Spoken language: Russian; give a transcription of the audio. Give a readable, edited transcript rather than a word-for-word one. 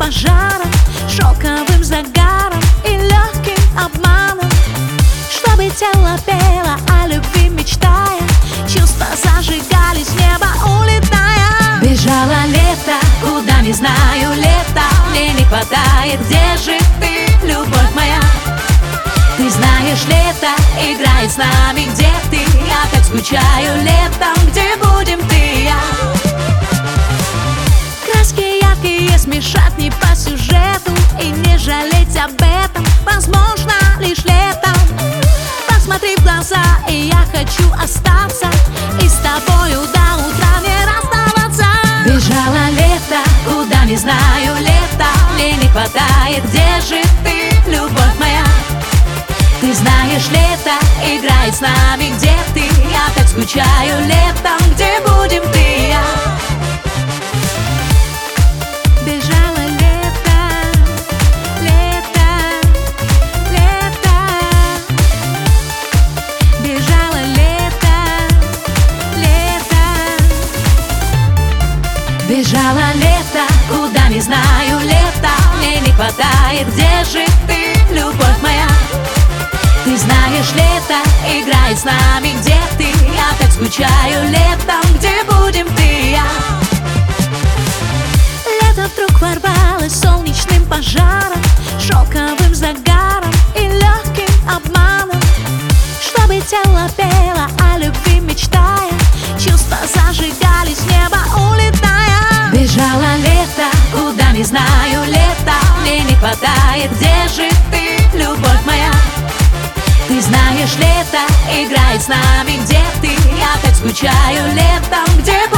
пожаром, шелковым загаром и легким обманом. Чтобы тело пело о любви мечтая, чувства зажигались в небо улетая. Бежало лето, куда не знаю, лето мне не хватает. Где же ты, любовь моя? Ты знаешь, лето играет с нами. Где ты? Я так скучаю летом. Где будем ты и я? Краски яркие смешать не по сюжету и не жалеть об этом. Возможно, лишь летом. Посмотри в глаза, и я хочу остаться и с тобою до утра не расставаться. Бежало лето, куда не знаю, лето мне не хватает. Где же ты, любовь моя? Ты знаешь, лето играет с нами. Где ты? Я так скучаю летом. Где будем ты и я? Бежало лето, лето, лето. Бежало лето, лето. Бежало лето, куда не знаю, лето мне не хватает. Где же ты, любовь моя? Ты знаешь, лето играет с нами. Где ты? Я так скучаю летом. Где будем ты и я? Лето вдруг ворвалось солнечным пожаром, шелковым загаром и легким обманом. Чтобы тело пело о любви мечтая, чувства зажигались в небо улетая. Бежало лето, куда не знаю, лето мне не хватает. Где же ты, любовь моя? Ты знаешь, лето играет с нами. Где ты? Я так скучаю летом. Где